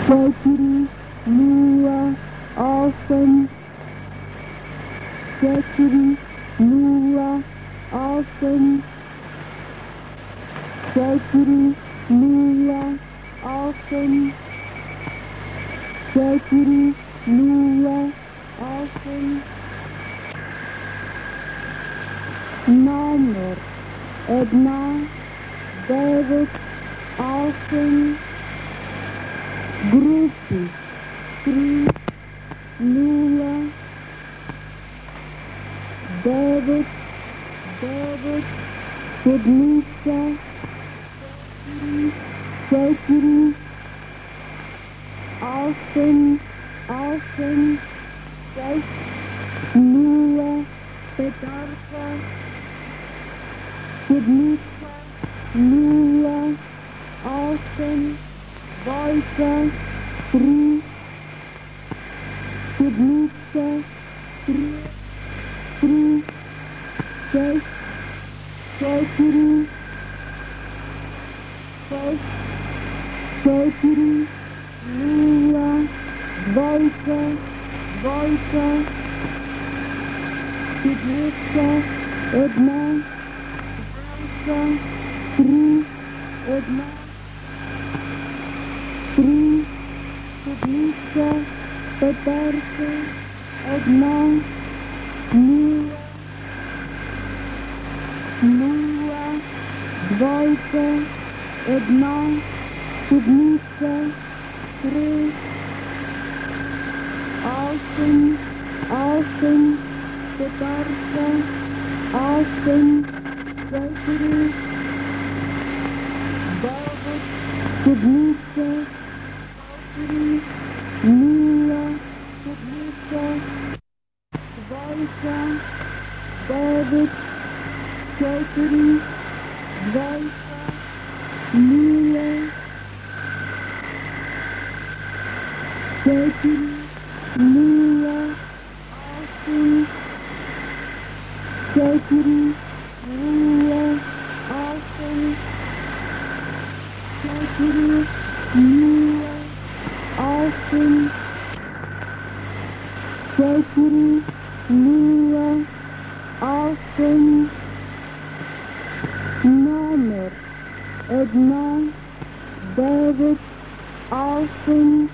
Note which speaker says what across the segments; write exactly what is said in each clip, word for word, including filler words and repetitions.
Speaker 1: четири, нула, осем, четири, нула, осем, четири, нула, осем, четири, нула, осем. Номер една, девет, осем, групи три, нула, девет, девет, седмица, четири, осем, осем, шест, нула, петарка, седмица, нула, осем, двойка, три, седмица, три, три, шесть, четири, шесть, четири, нула, двойка, двойка, седмица, една, двойка, три, една, три, седмица, петарка, една, нула, нула, двойка, една, седмица, три, осем, осем, петарка, осем, четири, девет, седмица, четири, нула, седмица, двойка, девет, четири, двойка, нула, четири, нула, осем, четири, нула, осем, четири, нула, осем, четири, нула, осем. Номер една, девет, осем,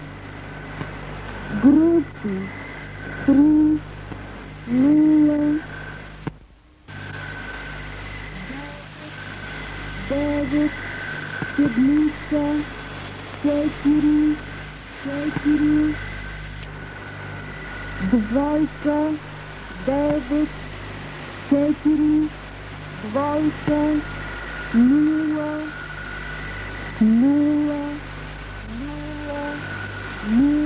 Speaker 1: групи три, нула, девет, седмица, четири, четири, двойка, девет, четири, двойка, нула, нула, нула, нула.